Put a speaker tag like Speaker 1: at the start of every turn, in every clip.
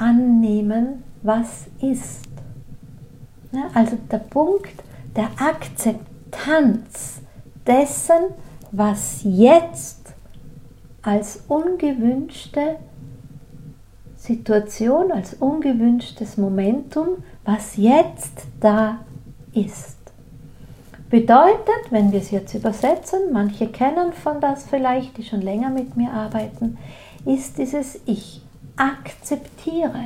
Speaker 1: annehmen, was ist. Ja, also der Punkt der Akzeptanz dessen, was jetzt als ungewünschte Situation, als ungewünschtes Momentum, was jetzt da ist. Bedeutet, wenn wir es jetzt übersetzen, manche kennen von das vielleicht, die schon länger mit mir arbeiten, ist dieses Ich akzeptiere.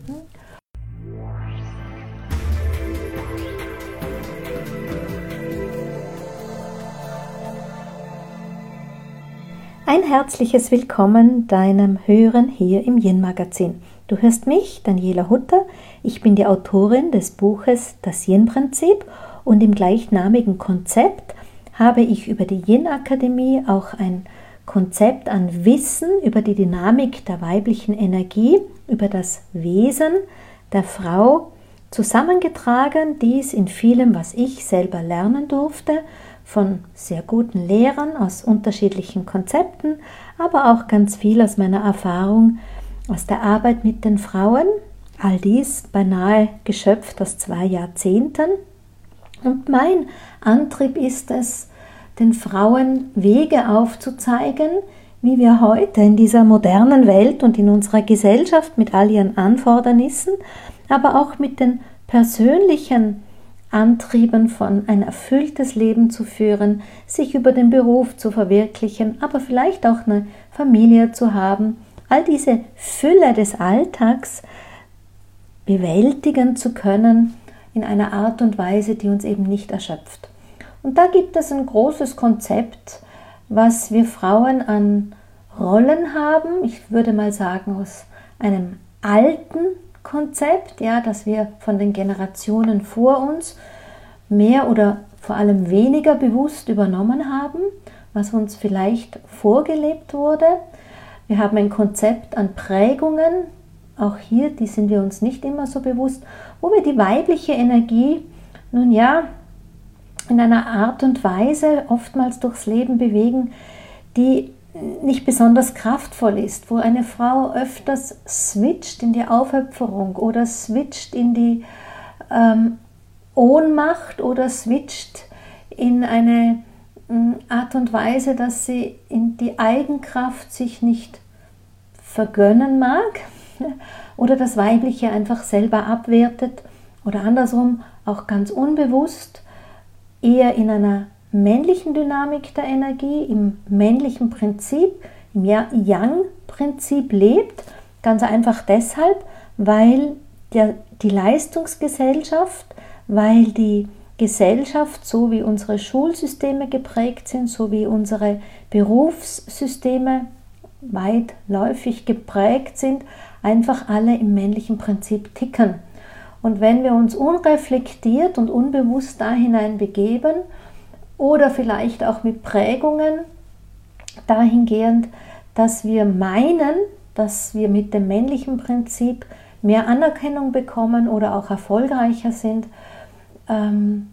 Speaker 1: Ein herzliches Willkommen deinem Hören hier im Yin-Magazin. Du hörst mich, Daniela Hutter. Ich bin die Autorin des Buches Das Yin-Prinzip und im gleichnamigen Konzept habe ich über die Yin-Akademie auch ein Konzept an Wissen über die Dynamik der weiblichen Energie, über das Wesen der Frau zusammengetragen. Dies in vielem, was ich selber lernen durfte, von sehr guten Lehrern aus unterschiedlichen Konzepten, aber auch ganz viel aus meiner Erfahrung aus der Arbeit mit den Frauen. All dies beinahe geschöpft aus 2 Jahrzehnten. Und mein Antrieb ist es, den Frauen Wege aufzuzeigen, wie wir heute in dieser modernen Welt und in unserer Gesellschaft mit all ihren Anfordernissen, aber auch mit den persönlichen Antrieben von ein erfülltes Leben zu führen, sich über den Beruf zu verwirklichen, aber vielleicht auch eine Familie zu haben, all diese Fülle des Alltags bewältigen zu können in einer Art und Weise, die uns eben nicht erschöpft. Und da gibt es ein großes Konzept, was wir Frauen an Rollen haben. Ich würde mal sagen, aus einem alten Konzept, ja, das wir von den Generationen vor uns mehr oder vor allem weniger bewusst übernommen haben, was uns vielleicht vorgelebt wurde. Wir haben ein Konzept an Prägungen, auch hier, die sind wir uns nicht immer so bewusst, wo wir die weibliche Energie, nun ja, in einer Art und Weise oftmals durchs Leben bewegen, die nicht besonders kraftvoll ist, wo eine Frau öfters switcht in die Aufopferung oder switcht in die Ohnmacht oder switcht in eine Art und Weise, dass sie in die Eigenkraft sich nicht vergönnen mag oder das Weibliche einfach selber abwertet oder andersrum auch ganz unbewusst eher in einer männlichen Dynamik der Energie, im männlichen Prinzip, im Yang-Prinzip lebt. Ganz einfach deshalb, weil die Leistungsgesellschaft, weil die Gesellschaft, so wie unsere Schulsysteme geprägt sind, so wie unsere Berufssysteme weitläufig geprägt sind, einfach alle im männlichen Prinzip ticken. Und wenn wir uns unreflektiert und unbewusst da hinein begeben, oder vielleicht auch mit Prägungen dahingehend, dass wir meinen, dass wir mit dem männlichen Prinzip mehr Anerkennung bekommen oder auch erfolgreicher sind, kann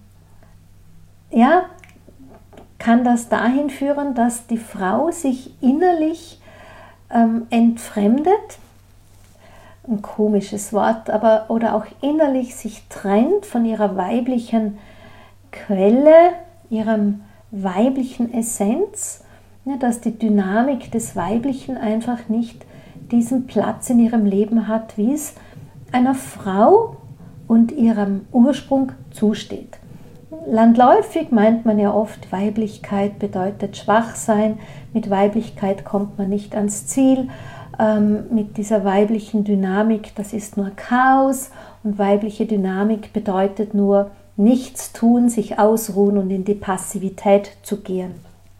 Speaker 1: das dahin führen, dass die Frau sich innerlich entfremdet, ein komisches Wort, aber oder auch innerlich sich trennt von ihrer weiblichen Quelle, ihrem weiblichen Essenz, dass die Dynamik des Weiblichen einfach nicht diesen Platz in ihrem Leben hat, wie es einer Frau und ihrem Ursprung zusteht. Landläufig meint man ja oft, Weiblichkeit bedeutet Schwachsein, mit Weiblichkeit kommt man nicht ans Ziel, mit dieser weiblichen Dynamik, das ist nur Chaos und weibliche Dynamik bedeutet nur nichts tun, sich ausruhen und in die Passivität zu gehen.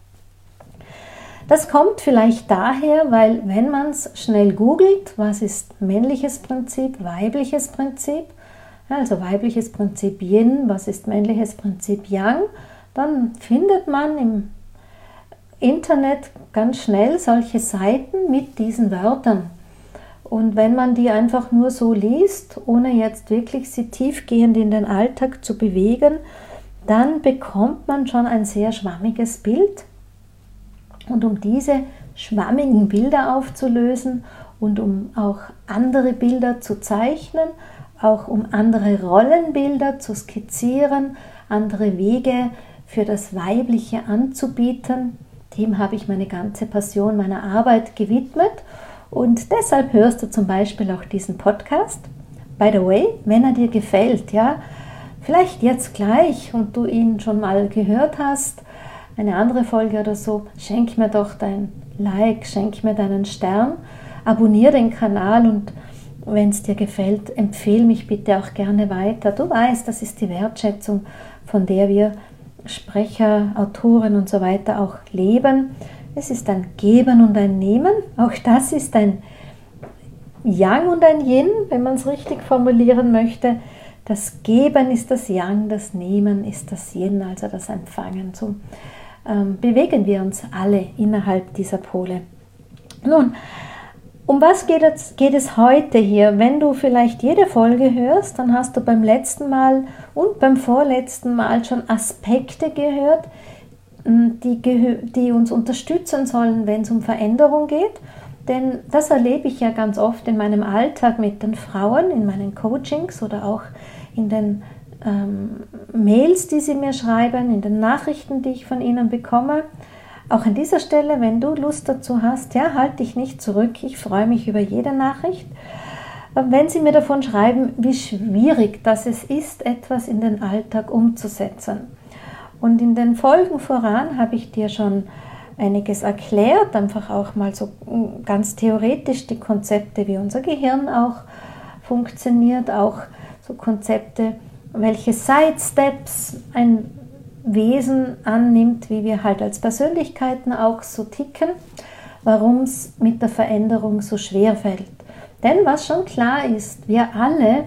Speaker 1: Das kommt vielleicht daher, weil wenn man es schnell googelt, was ist männliches Prinzip, weibliches Prinzip, also weibliches Prinzip Yin, was ist männliches Prinzip Yang, dann findet man im Internet ganz schnell solche Seiten mit diesen Wörtern. Und wenn man die einfach nur so liest, ohne jetzt wirklich sie tiefgehend in den Alltag zu bewegen, dann bekommt man schon ein sehr schwammiges Bild. Und um diese schwammigen Bilder aufzulösen und um auch andere Bilder zu zeichnen, auch um andere Rollenbilder zu skizzieren, andere Wege für das Weibliche anzubieten. Dem habe ich meine ganze Passion meiner Arbeit gewidmet und deshalb hörst du zum Beispiel auch diesen Podcast. By the way, wenn er dir gefällt, ja, vielleicht jetzt gleich und du ihn schon mal gehört hast, eine andere Folge oder so, schenk mir doch dein Like, schenk mir deinen Stern, abonniere den Kanal und wenn es dir gefällt, empfehle mich bitte auch gerne weiter. Du weißt, das ist die Wertschätzung, von der wir Sprecher, Autoren und so weiter auch leben. Es ist ein Geben und ein Nehmen. Auch das ist ein Yang und ein Yin, wenn man es richtig formulieren möchte. Das Geben ist das Yang, das Nehmen ist das Yin, also das Empfangen. So bewegen wir uns alle innerhalb dieser Pole. Nun, um was geht es heute hier? Wenn du vielleicht jede Folge hörst, dann hast du beim letzten Mal und beim vorletzten Mal schon Aspekte gehört, die uns unterstützen sollen, wenn es um Veränderung geht. Denn das erlebe ich ja ganz oft in meinem Alltag mit den Frauen, in meinen Coachings oder auch in den Mails, die sie mir schreiben, in den Nachrichten, die ich von ihnen bekomme. Auch an dieser Stelle, wenn du Lust dazu hast, ja, halt dich nicht zurück. Ich freue mich über jede Nachricht. Wenn sie mir davon schreiben, wie schwierig das es ist, etwas in den Alltag umzusetzen. Und in den Folgen voran habe ich dir schon einiges erklärt, einfach auch mal so ganz theoretisch die Konzepte, wie unser Gehirn auch funktioniert, auch so Konzepte, welche Side-Steps ein Wesen annimmt, wie wir halt als Persönlichkeiten auch so ticken, warum es mit der Veränderung so schwer fällt. Denn was schon klar ist, wir alle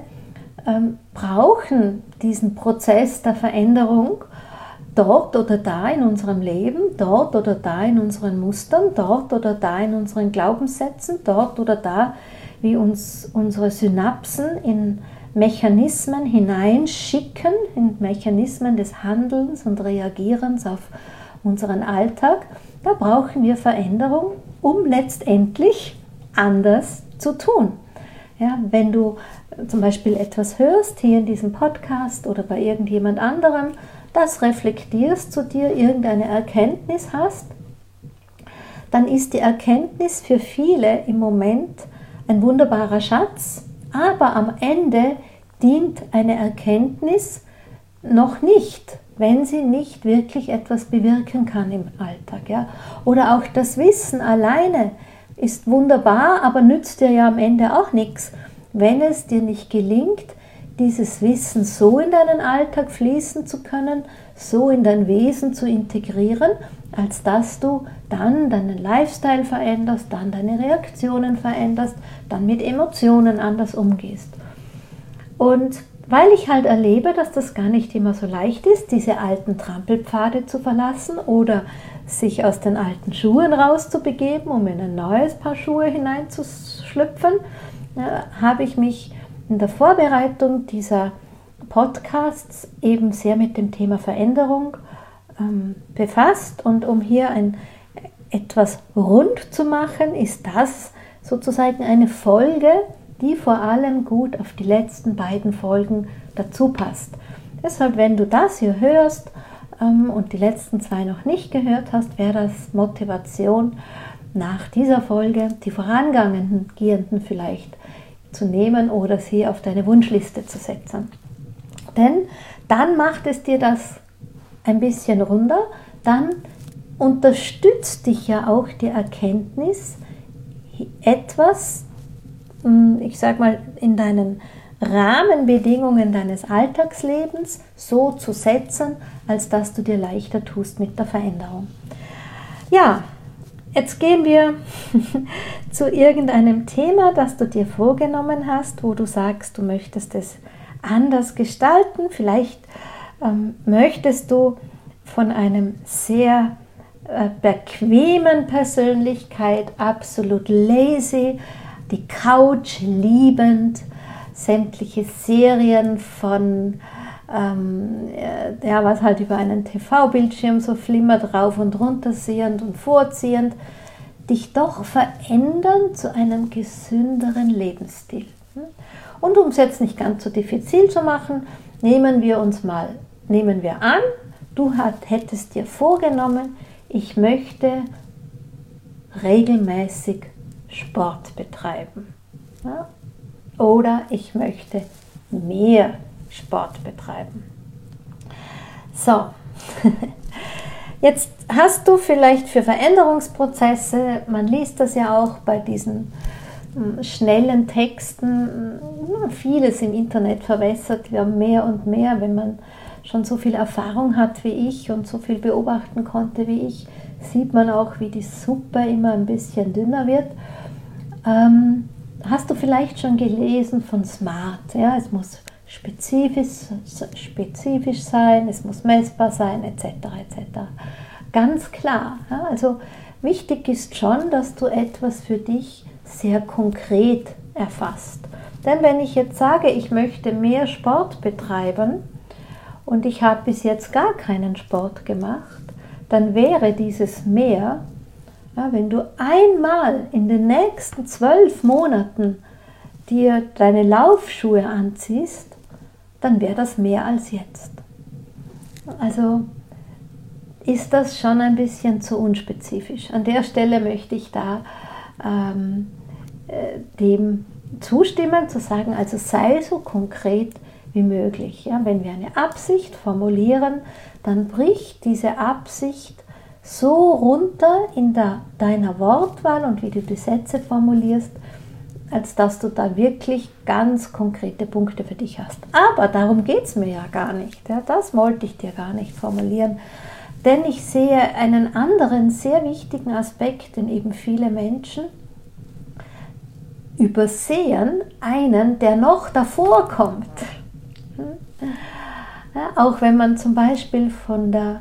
Speaker 1: brauchen diesen Prozess der Veränderung dort oder da in unserem Leben, dort oder da in unseren Mustern, dort oder da in unseren Glaubenssätzen, dort oder da, wie uns unsere Synapsen in Mechanismen hineinschicken, in Mechanismen des Handelns und Reagierens auf unseren Alltag. Da brauchen wir Veränderung, um letztendlich anders zu tun. Ja, wenn du zum Beispiel etwas hörst, hier in diesem Podcast oder bei irgendjemand anderem, das reflektierst zu dir, irgendeine Erkenntnis hast, dann ist die Erkenntnis für viele im Moment ein wunderbarer Schatz, aber am Ende dient eine Erkenntnis noch nicht, wenn sie nicht wirklich etwas bewirken kann im Alltag. Ja? Oder auch das Wissen alleine ist wunderbar, aber nützt dir ja am Ende auch nichts, wenn es dir nicht gelingt, dieses Wissen so in deinen Alltag fließen zu können, so in dein Wesen zu integrieren, als dass du dann deinen Lifestyle veränderst, dann deine Reaktionen veränderst, dann mit Emotionen anders umgehst. Und weil ich halt erlebe, dass das gar nicht immer so leicht ist, diese alten Trampelpfade zu verlassen oder sich aus den alten Schuhen rauszubegeben, um in ein neues Paar Schuhe hineinzuschlüpfen, habe ich mich in der Vorbereitung dieser Podcasts eben sehr mit dem Thema Veränderung befasst. Und um hier etwas rund zu machen, ist das sozusagen eine Folge, die vor allem gut auf die letzten beiden Folgen dazu passt. Deshalb, wenn du das hier hörst und die letzten zwei noch nicht gehört hast, wäre das Motivation, nach dieser Folge die vorangehenden vielleicht zu nehmen oder sie auf deine Wunschliste zu setzen. Denn dann macht es dir das ein bisschen runder, dann unterstützt dich ja auch die Erkenntnis, etwas, ich sag mal, in deinen Rahmenbedingungen deines Alltagslebens so zu setzen, als dass du dir leichter tust mit der Veränderung. Ja, jetzt gehen wir zu irgendeinem Thema, das du dir vorgenommen hast, wo du sagst, du möchtest es anders gestalten. Vielleicht möchtest du von einem sehr bequemen Persönlichkeit, absolut lazy, die Couch liebend, sämtliche Serien von, was halt über einen TV-Bildschirm so flimmert, rauf und runter sehend und vorziehend, dich doch verändern zu einem gesünderen Lebensstil. Und um es jetzt nicht ganz so diffizil zu machen, nehmen wir an, du hättest dir vorgenommen, ich möchte regelmäßig Sport betreiben. Ja? Oder ich möchte mehr Sport betreiben. So, jetzt hast du vielleicht für Veränderungsprozesse, man liest das ja auch bei diesen schnellen Texten, vieles im Internet verwässert ja mehr und mehr, wenn man schon so viel Erfahrung hat wie ich und so viel beobachten konnte wie ich, sieht man auch, wie die Suppe immer ein bisschen dünner wird. Hast du vielleicht schon gelesen von SMART? Ja, es muss spezifisch sein, es muss messbar sein, etc. etc. Ganz klar. Ja, also wichtig ist schon, dass du etwas für dich sehr konkret erfasst. Denn wenn ich jetzt sage, ich möchte mehr Sport betreiben und ich habe bis jetzt gar keinen Sport gemacht, dann wäre dieses mehr, ja, wenn du einmal in den nächsten 12 Monaten dir deine Laufschuhe anziehst, dann wäre das mehr als jetzt. Also ist das schon ein bisschen zu unspezifisch. An der Stelle möchte ich da dem zustimmen, zu sagen, also sei so konkret wie möglich. Ja? Wenn wir eine Absicht formulieren, dann bricht diese Absicht so runter in deiner Wortwahl und wie du die Sätze formulierst, als dass du da wirklich ganz konkrete Punkte für dich hast. Aber darum geht es mir ja gar nicht. Ja? Das wollte ich dir gar nicht formulieren. Denn ich sehe einen anderen sehr wichtigen Aspekt, den eben viele Menschen übersehen, einen, der noch davor kommt. Ja, auch wenn man zum Beispiel von der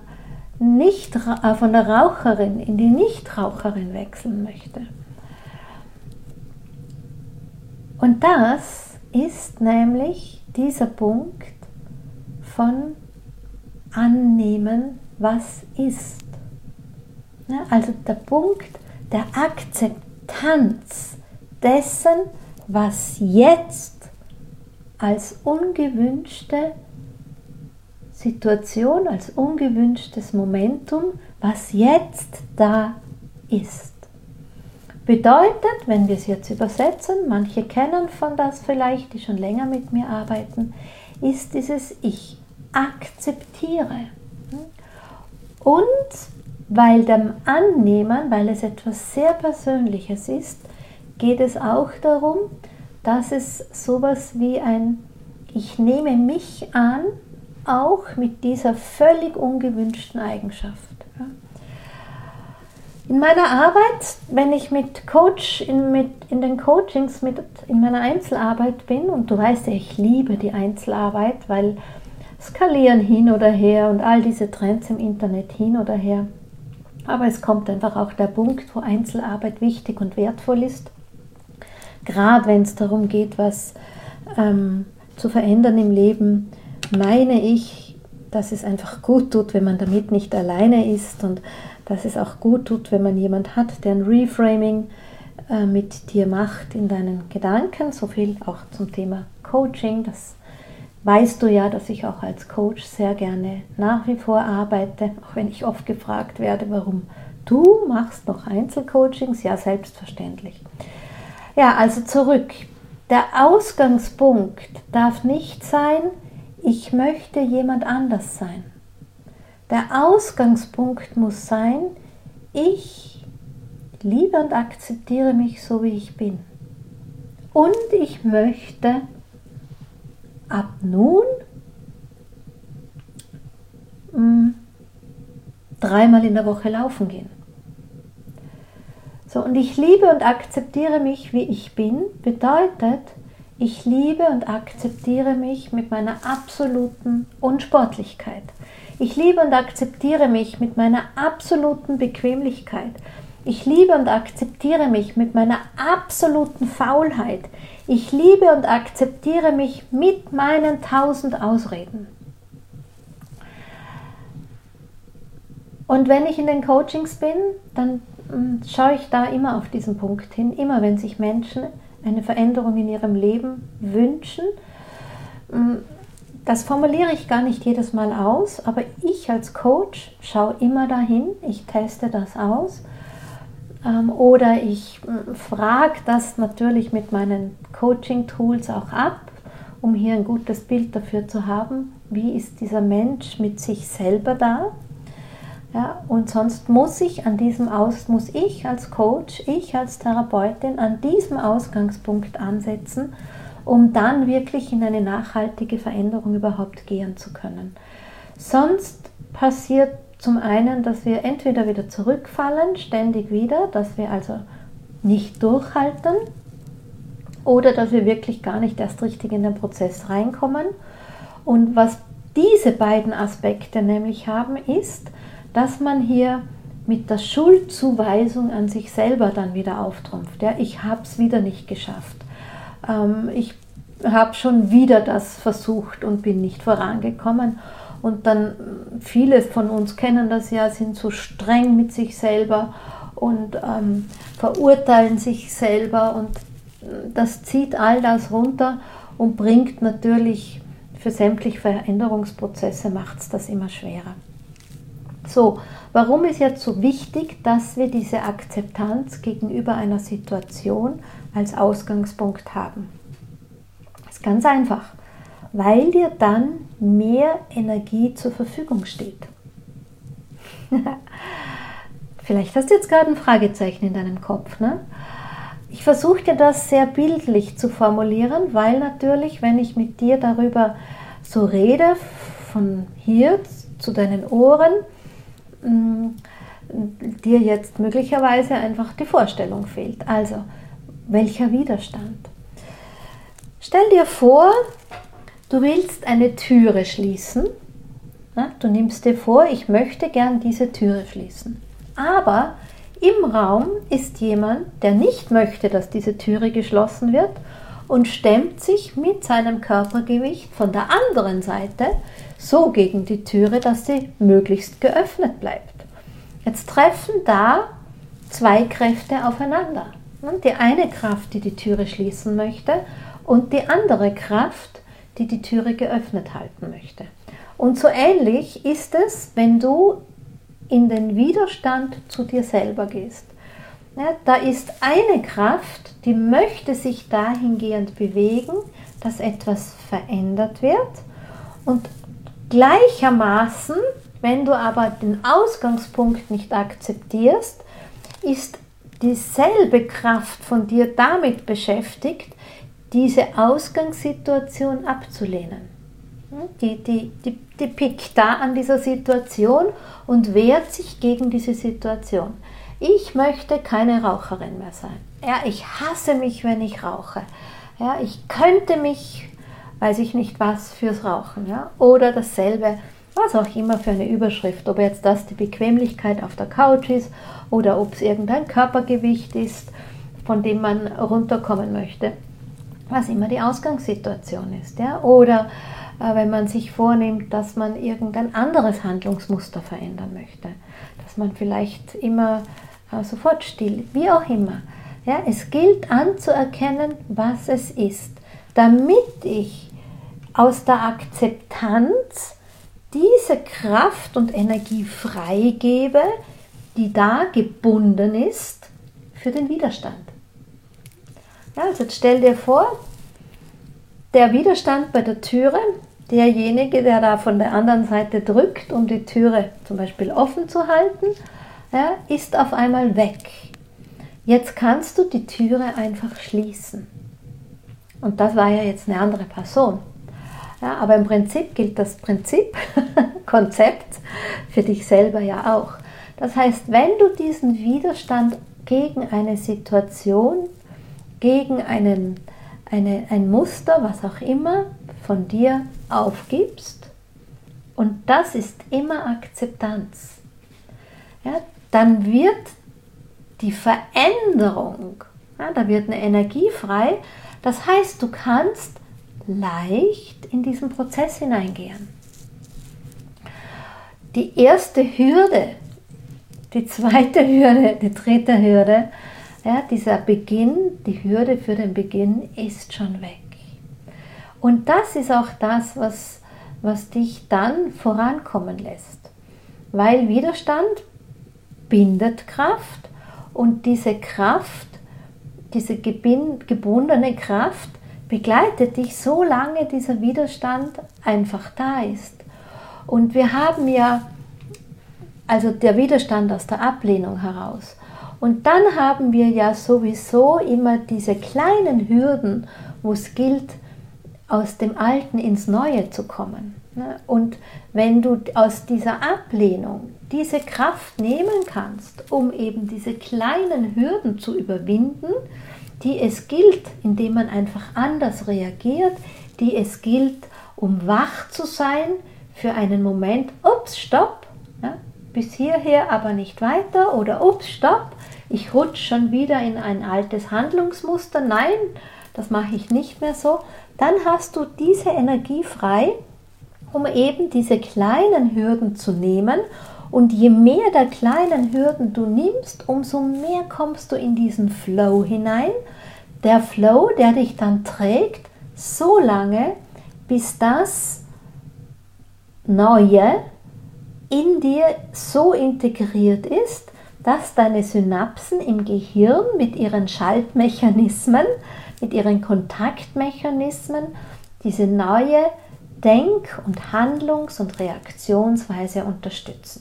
Speaker 1: Raucherin in die Nichtraucherin wechseln möchte. Und das ist nämlich dieser Punkt von annehmen, was ist. Ja, also der Punkt der Akzeptanz dessen, was jetzt als ungewünschte Situation, als ungewünschtes Momentum, was jetzt da ist. Bedeutet, wenn wir es jetzt übersetzen, manche kennen von das vielleicht, die schon länger mit mir arbeiten, ist dieses Ich akzeptiere. Und weil dem Annehmen, weil es etwas sehr Persönliches ist, geht es auch darum, dass es sowas wie ein Ich nehme mich an, auch mit dieser völlig ungewünschten Eigenschaft. In meiner Arbeit, wenn ich mit Coach in den Coachings in meiner Einzelarbeit bin, und du weißt ja, ich liebe die Einzelarbeit, weil Skalieren hin oder her und all diese Trends im Internet hin oder her, aber es kommt einfach auch der Punkt, wo Einzelarbeit wichtig und wertvoll ist, gerade wenn es darum geht, was zu verändern im Leben, meine ich, dass es einfach gut tut, wenn man damit nicht alleine ist und dass es auch gut tut, wenn man jemand hat, der ein Reframing mit dir macht in deinen Gedanken. So viel auch zum Thema Coaching. Das weißt du ja, dass ich auch als Coach sehr gerne nach wie vor arbeite, auch wenn ich oft gefragt werde, warum du machst noch Einzelcoachings. Ja, selbstverständlich. Ja, also zurück. Der Ausgangspunkt darf nicht sein, ich möchte jemand anders sein. Der Ausgangspunkt muss sein, ich liebe und akzeptiere mich so, wie ich bin. Und ich möchte ab nun 3-mal in der Woche laufen gehen. So, und ich liebe und akzeptiere mich, wie ich bin, bedeutet, ich liebe und akzeptiere mich mit meiner absoluten Unsportlichkeit. Ich liebe und akzeptiere mich mit meiner absoluten Bequemlichkeit. Ich liebe und akzeptiere mich mit meiner absoluten Faulheit. Ich liebe und akzeptiere mich mit meinen 1000 Ausreden. Und wenn ich in den Coachings bin, dann schaue ich da immer auf diesen Punkt hin, immer wenn sich Menschen eine Veränderung in ihrem Leben wünschen. Das formuliere ich gar nicht jedes Mal aus, aber ich als Coach schaue immer dahin, ich teste das aus oder ich frage das natürlich mit meinen Coaching-Tools auch ab, um hier ein gutes Bild dafür zu haben, wie ist dieser Mensch mit sich selber da. Ja, und sonst muss ich als Coach, ich als Therapeutin an diesem Ausgangspunkt ansetzen, um dann wirklich in eine nachhaltige Veränderung überhaupt gehen zu können. Sonst passiert zum einen, dass wir entweder wieder zurückfallen, ständig wieder, dass wir also nicht durchhalten oder dass wir wirklich gar nicht erst richtig in den Prozess reinkommen. Und was diese beiden Aspekte nämlich haben, ist, dass man hier mit der Schuldzuweisung an sich selber dann wieder auftrumpft. Ja, ich habe es wieder nicht geschafft. Ich habe schon wieder das versucht und bin nicht vorangekommen. Und dann, viele von uns kennen das ja, sind so streng mit sich selber und verurteilen sich selber. Und das zieht all das runter und bringt natürlich für sämtliche Veränderungsprozesse, macht es das immer schwerer. So, warum ist jetzt so wichtig, dass wir diese Akzeptanz gegenüber einer Situation als Ausgangspunkt haben? Das ist ganz einfach, weil dir dann mehr Energie zur Verfügung steht. Vielleicht hast du jetzt gerade ein Fragezeichen in deinem Kopf, ne? Ich versuche dir das sehr bildlich zu formulieren, weil natürlich, wenn ich mit dir darüber so rede, von hier zu deinen Ohren, dir jetzt möglicherweise einfach die Vorstellung fehlt. Also, welcher Widerstand? Stell dir vor, du willst eine Türe schließen. Du nimmst dir vor, ich möchte gern diese Türe schließen. Aber im Raum ist jemand, der nicht möchte, dass diese Türe geschlossen wird und stemmt sich mit seinem Körpergewicht von der anderen Seite so gegen die Türe, dass sie möglichst geöffnet bleibt. Jetzt treffen da zwei Kräfte aufeinander. Die eine Kraft, die die Türe schließen möchte, und die andere Kraft, die die Türe geöffnet halten möchte. Und so ähnlich ist es, wenn du in den Widerstand zu dir selber gehst. Ja, da ist eine Kraft, die möchte sich dahingehend bewegen, dass etwas verändert wird. Und gleichermaßen, wenn du aber den Ausgangspunkt nicht akzeptierst, ist dieselbe Kraft von dir damit beschäftigt, diese Ausgangssituation abzulehnen. Die pickt da an dieser Situation und wehrt sich gegen diese Situation. Ich möchte keine Raucherin mehr sein. Ja, ich hasse mich, wenn ich rauche. Ja, ich könnte mich, weiß ich nicht was, fürs Rauchen. Ja? Oder dasselbe, was auch immer für eine Überschrift, ob jetzt das die Bequemlichkeit auf der Couch ist oder ob es irgendein Körpergewicht ist, von dem man runterkommen möchte, was immer die Ausgangssituation ist. Ja? Oder wenn man sich vornimmt, dass man irgendein anderes Handlungsmuster verändern möchte, dass man vielleicht immer sofort still, wie auch immer. Ja? Es gilt anzuerkennen, was es ist, damit ich aus der Akzeptanz diese Kraft und Energie freigebe, die da gebunden ist für den Widerstand. Ja, also jetzt stell dir vor, der Widerstand bei der Türe, derjenige, der da von der anderen Seite drückt, um die Türe zum Beispiel offen zu halten, ja, ist auf einmal weg. Jetzt kannst du die Türe einfach schließen. Und das war ja jetzt eine andere Person. Ja, aber im Prinzip gilt das Konzept für dich selber ja auch. Das heißt, wenn du diesen Widerstand gegen eine Situation, gegen ein Muster, was auch immer, von dir aufgibst, und das ist immer Akzeptanz, ja, dann wird die Veränderung, ja, da wird eine Energie frei, das heißt, du kannst leicht in diesen Prozess hineingehen. Die erste Hürde die zweite Hürde, die dritte Hürde, ja, dieser Beginn, die Hürde für den Beginn ist schon weg. Und das ist auch das, was dich dann vorankommen lässt. Weil Widerstand bindet Kraft und diese Kraft, diese gebundene Kraft begleitet dich, solange dieser Widerstand einfach da ist. Und wir haben ja, also der Widerstand aus der Ablehnung heraus. Und dann haben wir ja sowieso immer diese kleinen Hürden, wo es gilt, aus dem Alten ins Neue zu kommen. Und wenn du aus dieser Ablehnung diese Kraft nehmen kannst, um eben diese kleinen Hürden zu überwinden, die es gilt, indem man einfach anders reagiert, die es gilt, um wach zu sein für einen Moment, ups, stopp, ja, bis hierher aber nicht weiter, oder ups, stopp, ich rutsche schon wieder in ein altes Handlungsmuster, nein, das mache ich nicht mehr so, dann hast du diese Energie frei, um eben diese kleinen Hürden zu nehmen. Und je mehr der kleinen Hürden du nimmst, umso mehr kommst du in diesen Flow hinein. Der Flow, der dich dann trägt, so lange, bis das Neue in dir so integriert ist, dass deine Synapsen im Gehirn mit ihren Schaltmechanismen, mit ihren Kontaktmechanismen diese neue Denk- und Handlungs- und Reaktionsweise unterstützen.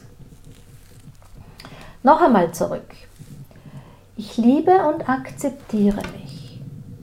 Speaker 1: Noch einmal zurück. Ich liebe und akzeptiere mich.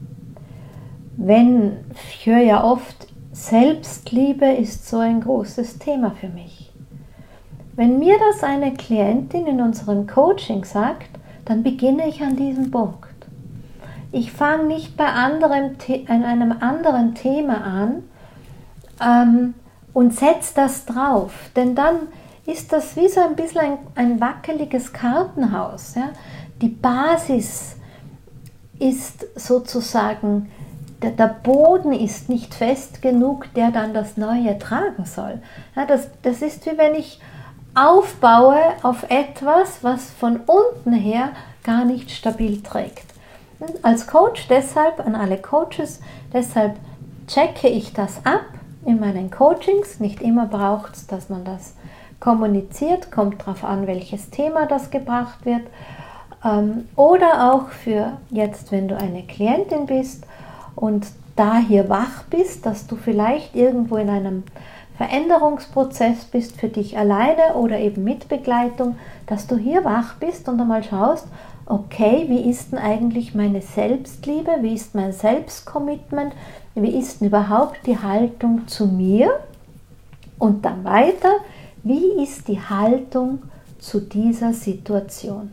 Speaker 1: Ich höre ja oft, Selbstliebe ist so ein großes Thema für mich. Wenn mir das eine Klientin in unserem Coaching sagt, dann beginne ich an diesem Punkt. Ich fange nicht bei einem anderen Thema an und setze das drauf, denn dann ist das wie so ein bisschen ein wackeliges Kartenhaus. Ja? Die Basis ist sozusagen, der Boden ist nicht fest genug, der dann das Neue tragen soll. Ja, das ist wie wenn ich aufbaue auf etwas, was von unten her gar nicht stabil trägt. Und als Coach deshalb, an alle Coaches, deshalb checke ich das ab in meinen Coachings. Nicht immer braucht es, dass man das kommuniziert, kommt darauf an, welches Thema das gebracht wird. Oder auch für jetzt, wenn du eine Klientin bist und da hier wach bist, dass du vielleicht irgendwo in einem Veränderungsprozess bist für dich alleine oder eben mit Begleitung, dass du hier wach bist und einmal schaust, okay, wie ist denn eigentlich meine Selbstliebe, wie ist mein Selbstcommitment, wie ist denn überhaupt die Haltung zu mir und dann weiter, wie ist die Haltung zu dieser Situation.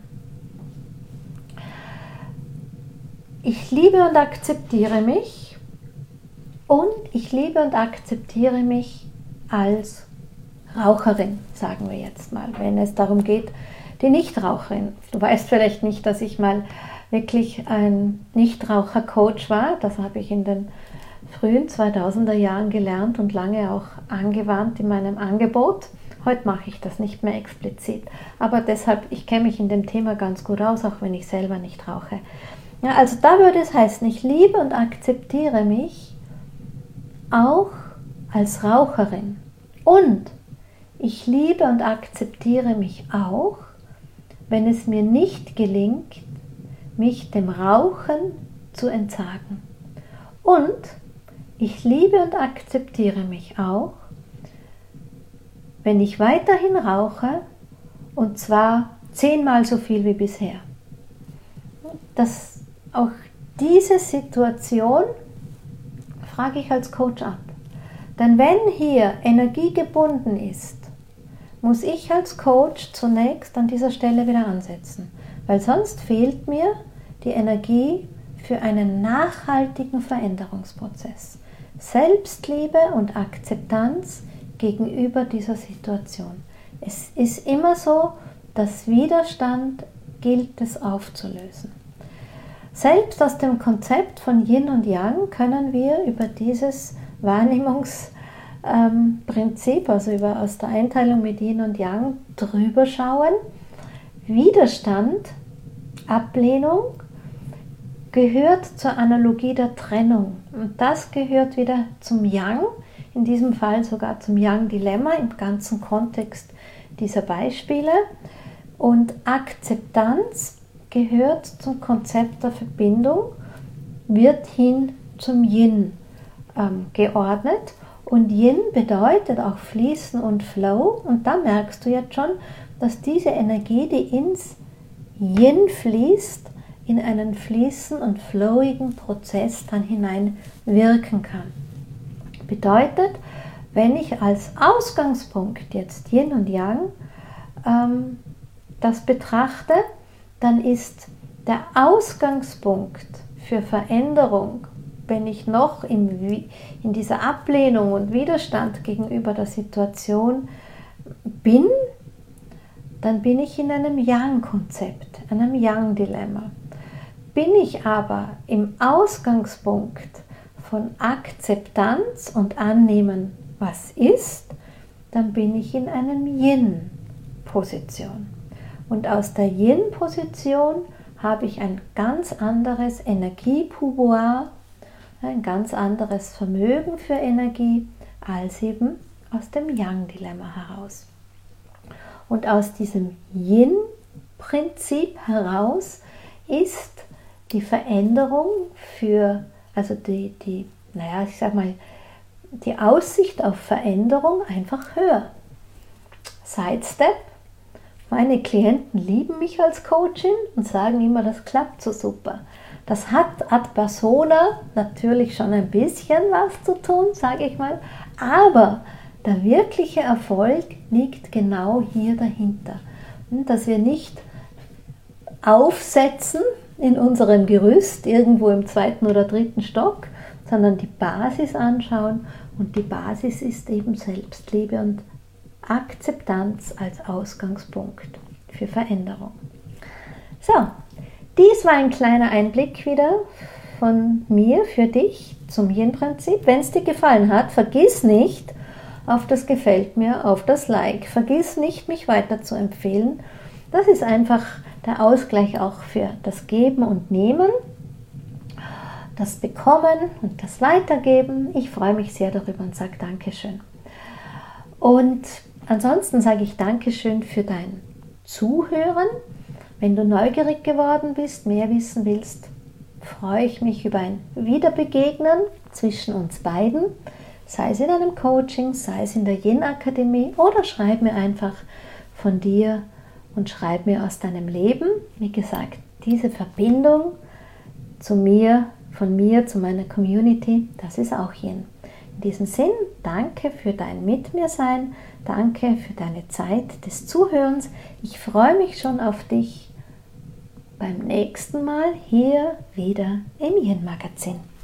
Speaker 1: Ich liebe und akzeptiere mich und ich liebe und akzeptiere mich als Raucherin, sagen wir jetzt mal, wenn es darum geht, die Nichtraucherin. Du weißt vielleicht nicht, dass ich mal wirklich ein Nichtraucher-Coach war. Das habe ich in den frühen 2000er Jahren gelernt und lange auch angewandt in meinem Angebot. Heute mache ich das nicht mehr explizit. Aber deshalb, ich kenne mich in dem Thema ganz gut aus, auch wenn ich selber nicht rauche. Ja, also da würde es heißen, ich liebe und akzeptiere mich auch als Raucherin. Und ich liebe und akzeptiere mich auch, wenn es mir nicht gelingt, mich dem Rauchen zu entsagen. Und ich liebe und akzeptiere mich auch, wenn ich weiterhin rauche, und zwar 10-mal so viel wie bisher. Auch diese Situation frage ich als Coach ab. Denn wenn hier Energie gebunden ist, muss ich als Coach zunächst an dieser Stelle wieder ansetzen, weil sonst fehlt mir die Energie für einen nachhaltigen Veränderungsprozess. Selbstliebe und Akzeptanz gegenüber dieser Situation. Es ist immer so, dass Widerstand gilt es aufzulösen. Selbst aus dem Konzept von Yin und Yang können wir über dieses Wahrnehmungsprinzip, also aus der Einteilung mit Yin und Yang drüber schauen, Widerstand, Ablehnung, gehört zur Analogie der Trennung. Und das gehört wieder zum Yang, in diesem Fall sogar zum Yang-Dilemma im ganzen Kontext dieser Beispiele. Und Akzeptanz gehört zum Konzept der Verbindung, wird hin zum Yin geordnet. Und Yin bedeutet auch Fließen und Flow. Und da merkst du jetzt schon, dass diese Energie, die ins Yin fließt, in einen fließen und flowigen Prozess dann hinein wirken kann. Bedeutet, wenn ich als Ausgangspunkt jetzt Yin und Yang das betrachte, dann ist der Ausgangspunkt für Veränderung, wenn ich noch in dieser Ablehnung und Widerstand gegenüber der Situation bin, dann bin ich in einem Yang-Konzept, einem Yang-Dilemma. Bin ich aber im Ausgangspunkt von Akzeptanz und Annehmen, was ist, dann bin ich in einem Yin-Position. Und aus der Yin-Position habe ich ein ganz anderes Energiepouvoir, ein ganz anderes Vermögen für Energie, als eben aus dem Yang-Dilemma heraus. Und aus diesem Yin-Prinzip heraus ist die Veränderung die Aussicht auf Veränderung einfach höher. Sidestep. Meine Klienten lieben mich als Coachin und sagen immer, das klappt so super. Das hat ad persona natürlich schon ein bisschen was zu tun, sage ich mal, aber der wirkliche Erfolg liegt genau hier dahinter. Dass wir nicht aufsetzen in unserem Gerüst irgendwo im 2. oder 3. Stock, sondern die Basis anschauen, und die Basis ist eben Selbstliebe und Akzeptanz als Ausgangspunkt für Veränderung. So, dies war ein kleiner Einblick wieder von mir für dich zum Yin-Prinzip. Wenn es dir gefallen hat, vergiss nicht auf das Gefällt mir, auf das Like. Vergiss nicht, mich weiter zu empfehlen. Das ist einfach der Ausgleich auch für das Geben und Nehmen, das Bekommen und das Weitergeben. Ich freue mich sehr darüber und sage Dankeschön. Und ansonsten sage ich Dankeschön für dein Zuhören. Wenn du neugierig geworden bist, mehr wissen willst, freue ich mich über ein Wiederbegegnen zwischen uns beiden, sei es in einem Coaching, sei es in der Yin-Akademie, oder schreib mir einfach von dir und schreib mir aus deinem Leben. Wie gesagt, diese Verbindung zu mir, von mir zu meiner Community, das ist auch Yin. In diesem Sinn, danke für dein Mit mir sein, danke für deine Zeit des Zuhörens. Ich freue mich schon auf dich beim nächsten Mal hier wieder im Yin Magazin.